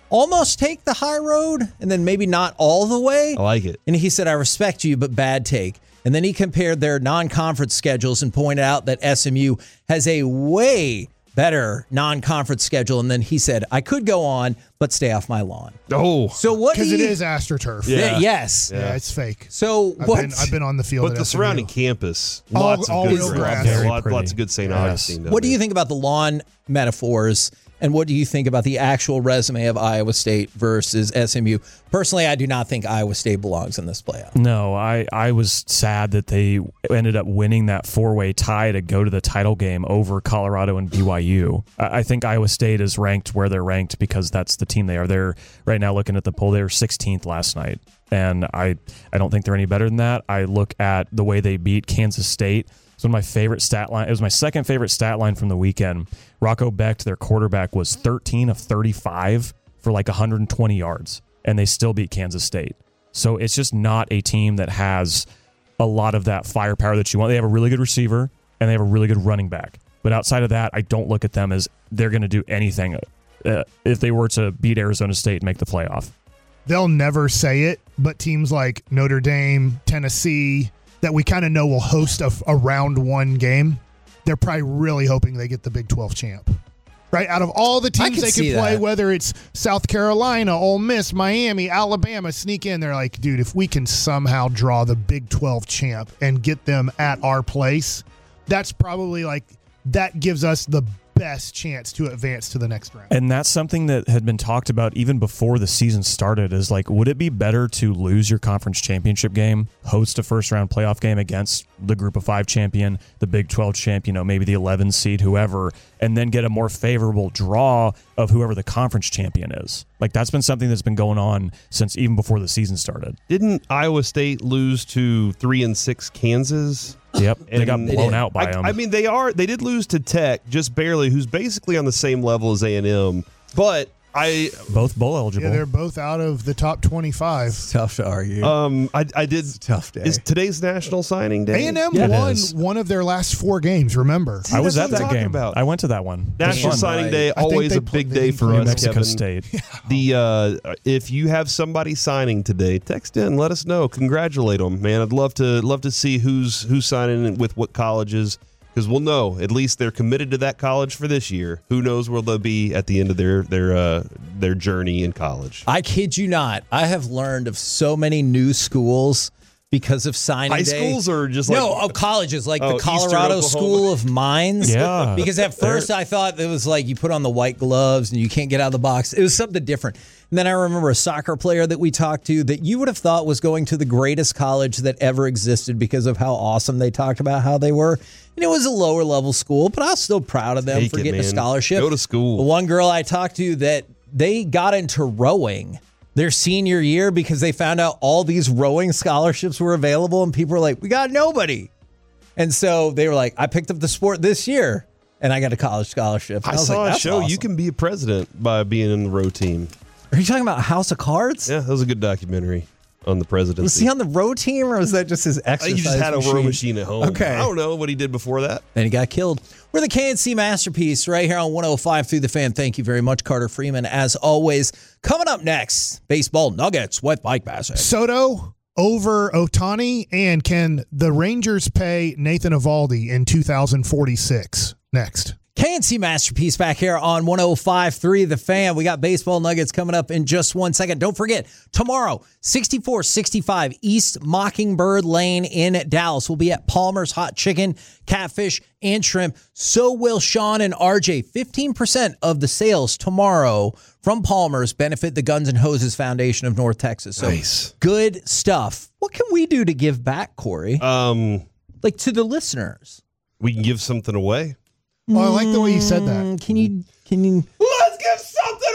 S5: almost take the high road and then maybe not all the way.
S6: I like it.
S5: And he said, I respect you, but bad take. And then he compared their non-conference schedules and pointed out that S M U has a way better non-conference schedule. And then he said, I could go on, but stay off my lawn.
S6: Oh.
S5: So what?
S1: Because it
S5: he,
S1: is AstroTurf.
S5: Yeah. Yes.
S1: Yeah, it's fake.
S5: So
S1: I've
S5: what?
S1: been, I've been on the field
S6: But
S1: at
S6: the
S1: S M U.
S6: surrounding campus,
S1: All-
S6: lots
S1: all
S6: of good
S1: real
S6: grass.
S1: grass.
S6: Yeah,
S13: Very
S6: lots,
S13: pretty.
S6: lots of good Saint
S13: Yes.
S6: Augustine. down
S5: What do you
S6: there.
S5: think about the lawn metaphors? And what do you think about the actual resume of Iowa State versus S M U? Personally, I do not think Iowa State belongs in this playoff.
S13: No, I, I was sad that they ended up winning that four-way tie to go to the title game over Colorado and B Y U. I, I think Iowa State is ranked where they're ranked because that's the team they are. They're right now looking at the poll. They were sixteenth last night, and I, I don't think they're any better than that. I look at the way they beat Kansas State. It's one of my favorite stat line. It was my second favorite stat line from the weekend. Rocco Becht, their quarterback, was thirteen of thirty-five for like one hundred twenty yards, and they still beat Kansas State. So it's just not a team that has a lot of that firepower that you want. They have a really good receiver, and they have a really good running back. But outside of that, I don't look at them as they're going to do anything uh, if they were to beat Arizona State and make the playoff.
S1: They'll never say it, but teams like Notre Dame, Tennessee, that we kind of know will host a, a round one game, they're probably really hoping they get the Big twelve champ. Right? Out of all the
S5: I
S1: teams
S5: can
S1: they
S5: see
S1: can play,
S5: that.
S1: whether it's South Carolina, Ole Miss, Miami, Alabama, sneak in, they're like, dude, if we can somehow draw the Big twelve champ and get them at our place, that's probably like, that gives us the best chance to advance to the next round.
S13: And that's something that had been talked about even before the season started is like, would it be better to lose your conference championship game, host a first round playoff game against the group of five champion, the Big twelve champ, you know, maybe the eleven seed, whoever, and then get a more favorable draw of whoever the conference champion is? Like, that's been something that's been going on since even before the season started.
S6: Didn't Iowa State lose to three and six Kansas?
S13: Yep, they got
S6: And
S13: blown out by
S6: I,
S13: them.
S6: I mean, they are. They did lose to Tech, just barely, who's basically on the same level as A and M. But I
S13: both bowl eligible.
S1: Yeah, they're both out of the top twenty-five.
S5: It's tough to argue.
S6: um I, I did
S5: It's a tough day.
S6: Is today's National Signing Day?
S1: A and M
S13: Yeah, it
S1: won
S13: is.
S1: one of their last four games, remember?
S13: I was
S6: that's
S13: at
S6: what I'm
S13: that
S6: talking
S13: game.
S6: about.
S13: I went to that one. It was
S6: National
S13: fun.
S6: Signing
S5: Right.
S6: Day,
S1: I think
S6: always
S1: they
S6: a
S1: put-
S6: big
S1: they
S6: day
S1: didn't
S6: for
S1: play
S13: New
S6: us,
S13: Mexico
S6: Kevin.
S13: State.
S6: The uh, if you have somebody signing today, text in, let us know, congratulate them, man. I'd love to love to see who's who's signing with what colleges, because we'll know at least they're committed to that college for this year. Who knows where they'll be at the end of their their uh, their journey in college?
S5: I kid you not. I have learned of so many new schools because of signing
S6: High
S5: day.
S6: schools or just
S5: no,
S6: like
S5: of colleges like
S6: Oh,
S5: the Colorado
S6: Eastern
S5: School of Mines.
S13: Yeah.
S5: Because at first
S13: They're-
S5: I thought it was like you put on the white gloves and you can't get out of the box. It was something different. And then I remember a soccer player that we talked to that you would have thought was going to the greatest college that ever existed because of how awesome they talked about how they were. And it was a lower level school, but I was still proud of them
S6: Take
S5: for
S6: it,
S5: getting a
S6: man.
S5: scholarship.
S6: Go to school.
S5: The one girl I talked to that they got into rowing their senior year because they found out all these rowing scholarships were available and people were like, we got nobody. And so they were like, I picked up the sport this year and I got a college scholarship. And
S6: I
S5: was
S6: saw
S5: like,
S6: a
S5: "That's
S6: show. You
S5: awesome."
S6: can be a president by being in the row team.
S5: Are you talking about House of Cards?
S6: Yeah, that was a good documentary on the presidency.
S5: Was he on the row team or was that just his
S6: I
S5: exercise
S6: think he just had a
S5: machine?
S6: row machine at home.
S5: Okay.
S6: I don't know what he did before that.
S5: Then he got killed. We're the K N C Masterpiece right here on one oh five through the Fan. Thank you very much, Carter Freeman. As always, coming up next, baseball nuggets with Mike Bassett.
S1: Soto over Ohtani, and can the Rangers pay Nathan Eovaldi in two thousand forty-six? Next.
S5: K N C Masterpiece back here on one oh five three The Fan. We got baseball nuggets coming up in just one second. Don't forget, tomorrow, sixty-four sixty-five East Mockingbird Lane in Dallas. We'll be at Palmer's Hot Chicken, Catfish, and Shrimp. So will Sean and R J. fifteen percent of the sales tomorrow from Palmer's benefit the Guns and Hoses Foundation of North Texas. So
S6: Nice.
S5: good stuff. What can we do to give back, Corey?
S6: Um,
S5: like to the listeners?
S6: we can give something away.
S1: Oh, I like the way you said that.
S5: Mm, Can you, can you...
S6: Let's give something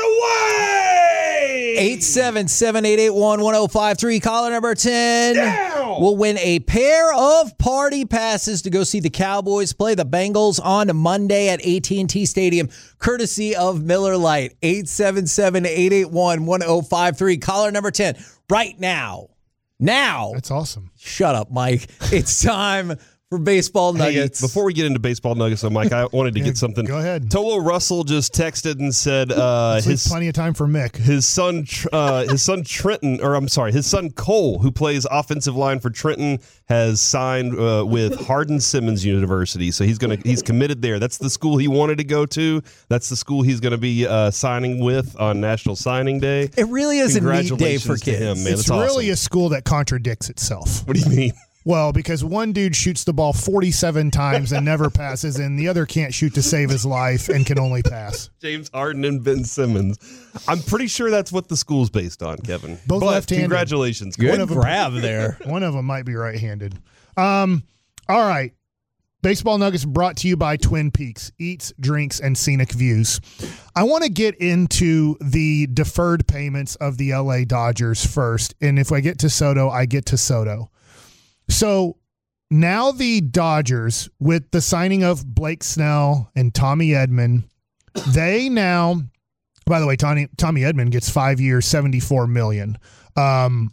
S6: away.
S5: eight seven seven, eight eight one, one oh five three. Caller number ten
S6: Down.
S5: will win a pair of party passes to go see the Cowboys play the Bengals on Monday at A T and T Stadium, courtesy of Miller Lite. eight seven seven, eight eight one, one oh five three. Caller number ten right now. Now.
S1: That's awesome.
S5: Shut up, Mike. It's time for for baseball
S6: Hey,
S5: nuggets.
S6: before we get into baseball nuggets, so Mike, I wanted to
S1: Yeah,
S6: get something.
S1: go ahead.
S6: Tolo Russell just texted and said uh,
S1: Let's leave
S6: his
S1: plenty of time for Mick.
S6: his son Tr- uh, his son Trenton, or I'm sorry, his son Cole, who plays offensive line for Trenton, has signed uh, with Hardin Simmons University. So he's gonna he's committed there. That's the school he wanted to go to. That's the school he's going to be uh, signing with on National Signing Day.
S5: It really is a neat day for
S6: Congratulations to
S5: kids.
S6: him, man.
S1: It's
S6: That's
S1: really
S6: awesome.
S1: a school that contradicts itself.
S6: What do you mean?
S1: Well, because one dude shoots the ball forty-seven times and never passes, and the other can't shoot to save his life and can only pass.
S6: James Harden and Ben Simmons. I'm pretty sure that's what the school's based on, Kevin.
S1: Both
S6: but
S1: left-handed.
S6: Congratulations.
S5: Good
S1: One of 'em-
S5: grab there.
S1: One of them might be right-handed. Um, all right. Baseball Nuggets brought to you by Twin Peaks, Eats, Drinks, and Scenic Views. I want to get into the deferred payments of the L A Dodgers first. And if I get to Soto, I get to Soto. So now the Dodgers, with the signing of Blake Snell and Tommy Edman, they now, by the way, Tommy, Tommy Edman gets five years, seventy-four million dollars. Um,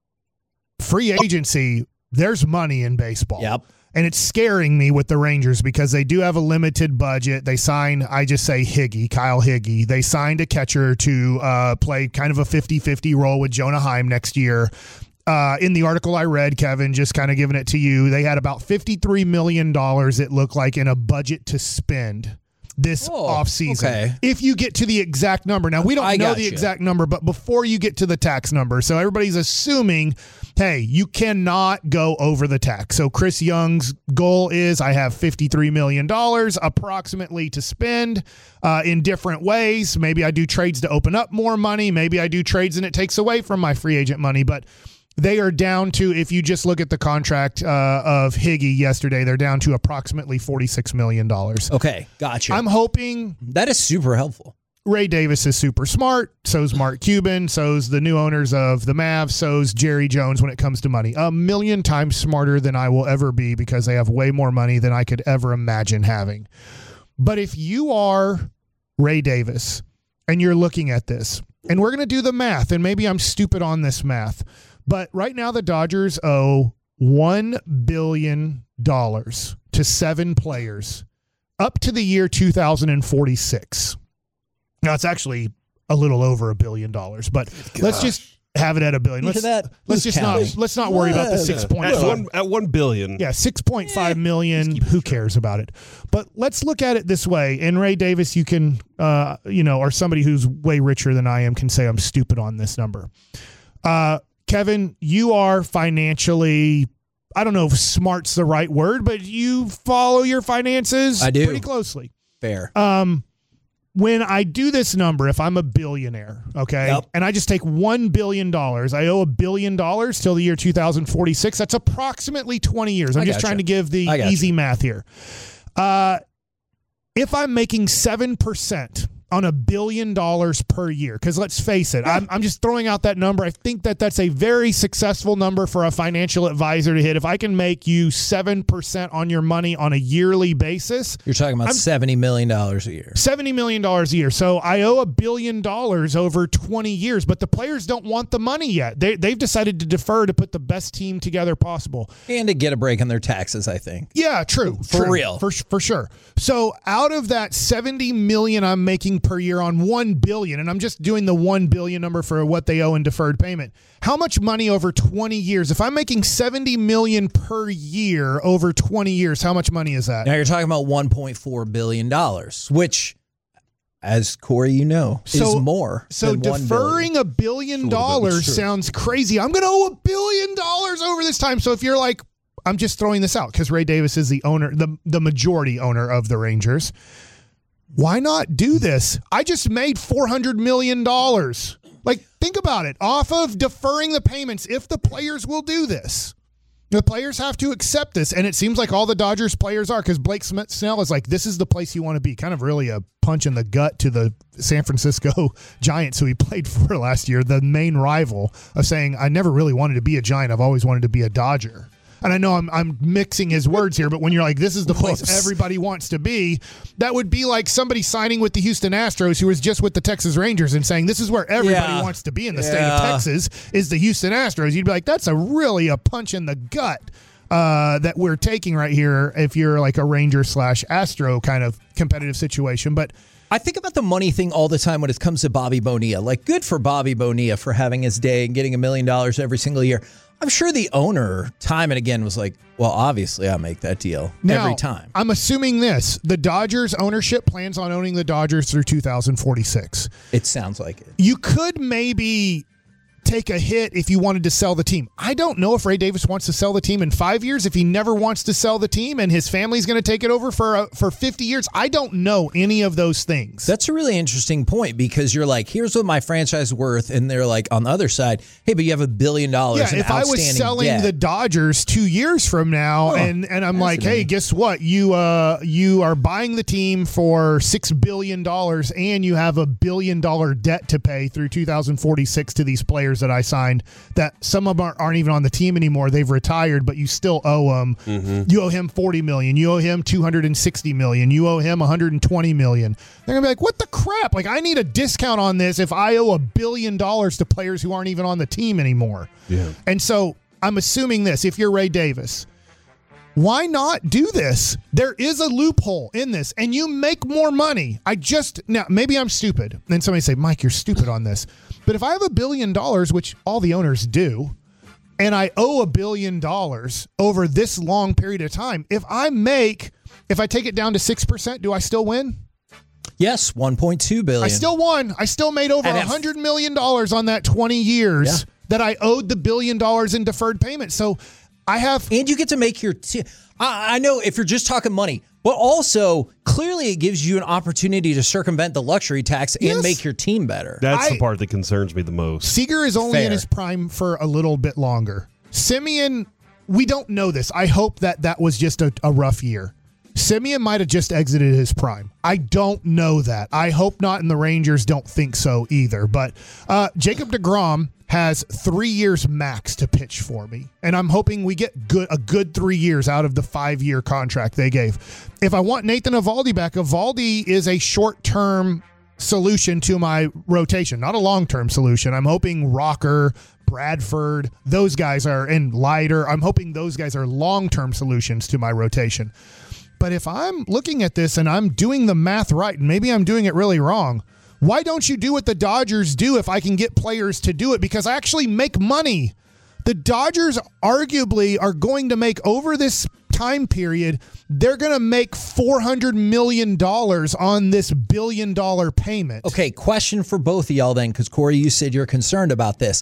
S1: free agency, there's money in baseball.
S5: Yep.
S1: And it's scaring me with the Rangers because they do have a limited budget. They signed, I just say Higgy, Kyle Higgy. They signed a catcher to uh, play kind of a fifty-fifty role with Jonah Heim next year. Uh, in the article I read, Kevin, just kind of giving it to you, they had about fifty-three million dollars, it looked like, in a budget to spend this
S5: Oh,
S1: offseason.
S5: okay.
S1: If you get to the exact number. Now, we don't
S5: I
S1: know
S5: gotcha.
S1: the exact number, but before you get to the tax number, so everybody's assuming, hey, you cannot go over the tax. So Chris Young's goal is I have fifty-three million dollars approximately to spend uh, in different ways. Maybe I do trades to open up more money. Maybe I do trades and it takes away from my free agent money. But they are down to, if you just look at the contract uh, of Higgy yesterday, they're down to approximately forty-six million dollars.
S5: Okay, gotcha.
S1: I'm hoping
S5: that is super helpful.
S1: Ray Davis is super smart. So's Mark Cuban. So's the new owners of the Mavs. So's Jerry Jones when it comes to money. A million times smarter than I will ever be because they have way more money than I could ever imagine having. But if you are Ray Davis and you're looking at this, and we're going to do the math, and maybe I'm stupid on this math, but right now the Dodgers owe one billion dollars to seven players up to the year two thousand forty-six. Now, it's actually a little over a billion dollars, but
S6: Gosh.
S1: let's just have it at a billion.
S5: Look
S1: Let's,
S5: at that.
S1: let's
S5: Who's
S1: just
S5: counting?
S1: not let's not worry about the six point
S6: At
S1: five.
S6: one, at one billion.
S1: Yeah, six point five million. Who cares about it? But let's look at it this way. And Ray Davis, you can, uh, you know, or somebody who's way richer than I am can say I'm stupid on this number. Uh, Kevin, you are financially, I don't know if smart's the right word, but you follow your finances
S5: I do.
S1: pretty closely.
S5: Fair.
S1: Um, when I do this number, if I'm a billionaire, okay,
S5: Yep.
S1: and I just take one billion dollars, I owe a billion dollars till the year two thousand forty-six. That's approximately twenty years. I'm
S5: I
S1: just
S5: gotcha.
S1: trying to give the
S5: I gotcha.
S1: easy math here. Uh, if I'm making seven percent on a billion dollars per year, because let's face it, I'm, I'm just throwing out that number. I think that that's a very successful number for a financial advisor to hit. If I can make you seven percent on your money on a yearly basis,
S5: You're talking about
S1: I'm-
S5: seventy million dollars a year.
S1: seventy million dollars a year. So I owe a billion dollars over twenty years, but the players don't want the money yet. They, they've decided to defer to put the best team together possible.
S5: And to get a break on their taxes, I think.
S1: Yeah, true.
S5: For
S1: true,
S5: real.
S1: For, for sure. So out of that seventy million I'm making per year on one billion, and I'm just doing the one billion number for what they owe in deferred payment. How much money over twenty years? If I'm making seventy million per year over twenty years, how much money is that?
S5: Now you're talking about one point four billion dollars, which, as Corey, you know,
S1: So-
S5: is more.
S1: So
S5: than one billion.
S1: deferring a billion
S5: It's a little bit,
S1: dollars
S5: it's true.
S1: sounds crazy. I'm going to owe a billion dollars over this time. So if you're like, I'm just throwing this out because Ray Davis is the owner, the, the majority owner of the Rangers. Why not do this? I just made four hundred million dollars. Like, think about it. Off of deferring the payments, if the players will do this. The players have to accept this, and it seems like all the Dodgers players are, because Blake Smith Snell is like, this is the place you want to be. Kind of really a punch in the gut to the San Francisco Giants, who he played for last year, the main rival, of saying, I never really wanted to be a Giant. I've always wanted to be a Dodger. And I know I'm I'm mixing his words here, but when you're like, this is the place
S5: Whoops.
S1: everybody wants to be, that would be like somebody signing with the Houston Astros who was just with the Texas Rangers and saying, this is where everybody
S5: Yeah.
S1: wants to be in the state
S5: Yeah.
S1: of Texas, is the Houston Astros. You'd be like, that's a really a punch in the gut. uh, that we're taking right here if you're like a Ranger slash Astro kind of competitive situation. But
S5: I think about the money thing all the time when it comes to Bobby Bonilla. Like, good for Bobby Bonilla for having his day and getting a million dollars every single year. I'm sure the owner, time and again, was like, well, obviously I make that deal
S1: now,
S5: every time.
S1: I'm assuming this. The Dodgers ownership plans on owning the Dodgers through two thousand forty-six.
S5: It sounds like it.
S1: You could maybe take a hit if you wanted to sell the team. I don't know if Ray Davis wants to sell the team in five years, if he never wants to sell the team and his family's going to take it over for uh, for fifty years. I don't know any of those things.
S5: That's a really interesting point because you're like, here's what my franchise is worth. And they're like, on the other side, hey, but you have a billion dollars in
S1: Yeah, if I was selling
S5: debt.
S1: the Dodgers two years from now
S5: Oh,
S1: and, and I'm like, hey, guess what? You uh you are buying the team for six billion dollars and you have a billion dollar debt to pay through two thousand forty-six to these players that I signed that some of them aren't, aren't even on the team anymore. They've retired, but you still owe them.
S6: Mm-hmm.
S1: You owe him forty million dollars. You owe him two hundred sixty million dollars. You owe him one hundred twenty million dollars. They're going to be like, what the crap? Like, I need a discount on this if I owe a billion dollars to players who aren't even on the team anymore.
S6: Yeah.
S1: And so I'm assuming this, if you're Ray Davis, why not do this? There is a loophole in this, and you make more money. I just, now, maybe I'm stupid. And somebody say, Mike, you're stupid on this. But if I have a billion dollars, which all the owners do, and I owe a billion dollars over this long period of time, if I make, if I take it down to six percent, do I still win?
S5: Yes, one point two billion dollars.
S1: I still won. I still made over
S5: And if-
S1: one hundred million dollars on that twenty years
S5: Yeah.
S1: that I owed the billion dollars in deferred payments. So I have...
S5: And you get to make your... T- I, I know if you're just talking money, but also clearly it gives you an opportunity to circumvent the luxury tax
S1: Yes.
S5: and make your team better.
S6: That's
S1: I-
S6: the part that concerns me the most.
S1: Seager is only
S5: Fair.
S1: in his prime for a little bit longer. Simeon, we don't know this. I hope that that was just a, a rough year. Simeon might have just exited his prime. I don't know that. I hope not, and the Rangers don't think so either. But uh, Jacob deGrom has three years max to pitch for me, and I'm hoping we get good a good three years out of the five-year contract they gave. If I want Nathan Eovaldi back, Eovaldi is a short-term solution to my rotation, not a long-term solution. I'm hoping Rocker, Bradford, those guys are, and Leiter, I'm hoping those guys are long-term solutions to my rotation. But if I'm looking at this and I'm doing the math right, and maybe I'm doing it really wrong, why don't you do what the Dodgers do if I can get players to do it? Because I actually make money. The Dodgers arguably are going to make, over this time period, they're going to make four hundred million dollars on this billion dollar payment.
S5: Okay, question for both of y'all then, because Corey, you said you're concerned about this.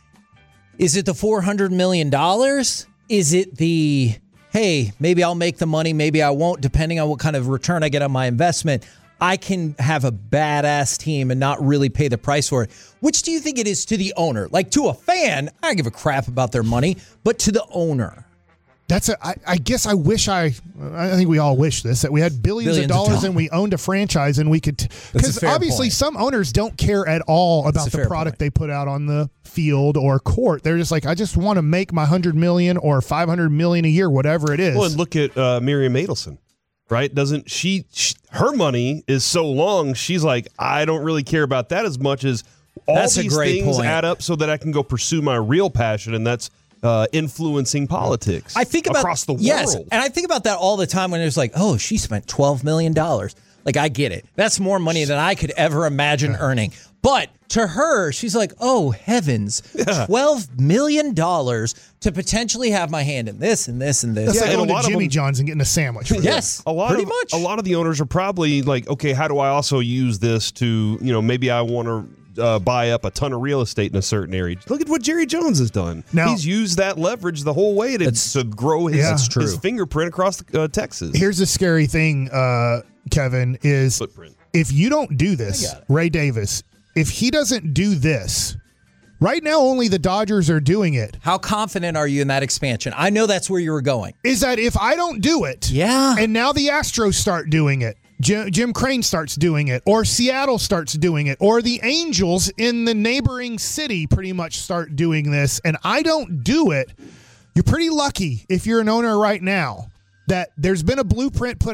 S5: Is it the four hundred million dollars? Is it the, hey, maybe I'll make the money, maybe I won't, depending on what kind of return I get on my investment? I can have a badass team and not really pay the price for it. Which do you think it is to the owner? Like, to a fan, I don't give a crap about their money, but to the owner.
S1: That's a, I, I guess I wish I, I think we all wish this, that we had billions,
S5: Billions
S1: of
S5: of
S1: dollars
S5: dollars.
S1: and we owned a franchise and we could, because
S5: fair
S1: obviously
S5: point.
S1: some owners don't care at all about
S5: a
S1: the
S5: fair
S1: product
S5: point.
S1: they put out on the field or court. They're just like, I just want to make my one hundred million or five hundred million a year, whatever it is.
S6: Well, and look at uh, Miriam Adelson, right? Doesn't she, she? Her money is so long. She's like, I don't really care about that as much as all
S5: That's a
S6: these
S5: great
S6: things
S5: point.
S6: add up so that I can go pursue my real passion, and that's uh, influencing politics.
S5: I think about
S6: across the world.
S5: Yes, and I think about that all the time when it's like, oh, she spent twelve million dollars. Like, I get it. That's more money than I could ever imagine earning. But to her, she's like, oh, heavens, twelve million dollars to potentially have my hand in this and this and this.
S1: That's
S6: Yeah,
S1: like
S6: and a
S1: going to
S6: lot of
S1: Jimmy
S6: them-
S1: John's and getting a sandwich. for
S5: Yes,
S6: a lot
S5: pretty
S6: of,
S5: much.
S6: A lot of the owners are probably like, okay, how do I also use this to, you know, maybe I want to uh, buy up a ton of real estate in a certain area. Look at what Jerry Jones has done.
S1: Now-
S6: He's used that leverage the whole way to, to grow his,
S1: Yeah. That's
S5: true.
S6: his fingerprint across uh, Texas.
S1: Here's the scary thing, uh, Kevin, is
S6: Footprint.
S1: if you don't do
S5: I
S1: this,
S5: got it.
S1: Ray Davis, if he doesn't do this, right now only the Dodgers are doing it,
S5: How confident are you in that expansion? I know that's where you were going.
S1: is that if I don't do it,
S5: Yeah.
S1: and now the Astros start doing it, Jim, Jim Crane starts doing it, or Seattle starts doing it, or the Angels in the neighboring city pretty much start doing this, and I don't do it, you're pretty lucky if you're an owner right now that there's been a blueprint put out.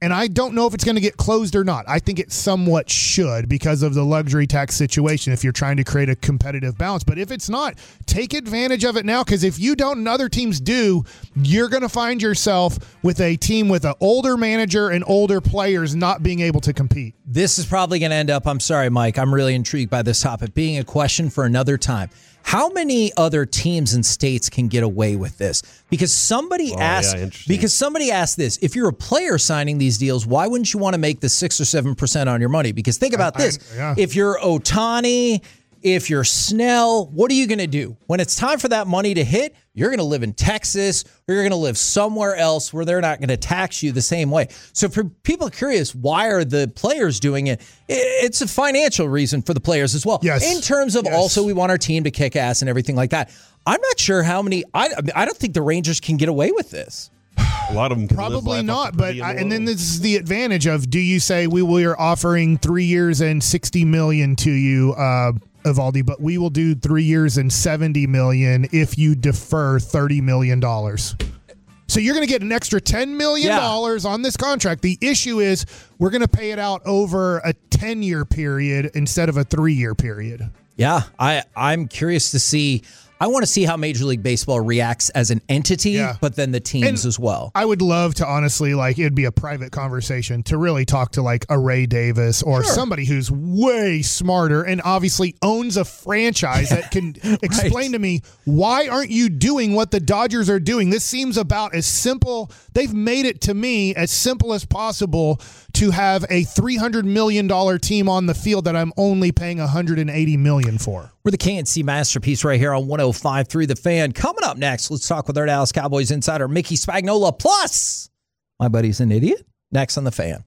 S1: And I don't know if it's going to get closed or not. I think it somewhat should because of the luxury tax situation if you're trying to create a competitive balance. But if it's not, take advantage of it now, because if you don't and other teams do, you're going to find yourself with a team with an older manager and older players not being able to compete.
S5: This is probably going to end up, I'm sorry, Mike, I'm really intrigued by this topic, being a question for another time. How many other teams and states can get away with this? Because somebody
S6: oh,
S5: asked
S6: yeah,
S5: because somebody asked this. If you're a player signing these deals, why wouldn't you want to make the six or seven percent on your money? Because think about
S1: I,
S5: this.
S1: I, yeah.
S5: If you're Ohtani, if you're Snell, what are you going to do? When it's time for that money to hit, you're going to live in Texas or you're going to live somewhere else where they're not going to tax you the same way. So for people curious, why are the players doing it? It's a financial reason for the players as well.
S1: Yes.
S5: In terms of
S1: yes.
S5: also we want our team to kick ass and everything like that. I'm not sure how many, I, I don't think the Rangers can get away with this.
S6: A lot of them can
S1: probably
S6: live
S1: not, but I, and then
S6: this
S1: this is the advantage of, do you say we we are offering three years and sixty million to you, uh, Evaldi, but we will do three years and seventy million if you defer thirty million dollars. So you're going to get an extra ten million dollars yeah. on this contract. The issue is we're going to pay it out over a ten-year period instead of a three-year period.
S5: Yeah, I, I'm curious to see. I want to see how Major League Baseball reacts as an entity,
S1: yeah.
S5: but then the teams
S1: and
S5: as well.
S1: I would love to honestly, like, it'd be a private conversation to really talk to like a Ray Davis or
S5: sure.
S1: somebody who's way smarter and obviously owns a franchise that can explain
S5: right.
S1: to me, why aren't you doing what the Dodgers are doing? This seems about as simple. They've made it to me as simple as possible to have a three hundred million dollars team on the field that I'm only paying one hundred eighty million dollars for.
S5: We're the K N C Masterpiece right here on one oh five point three The Fan. Coming up next, let's talk with our Dallas Cowboys insider, Mickey Spagnola, plus my buddy's an idiot. Next on The Fan.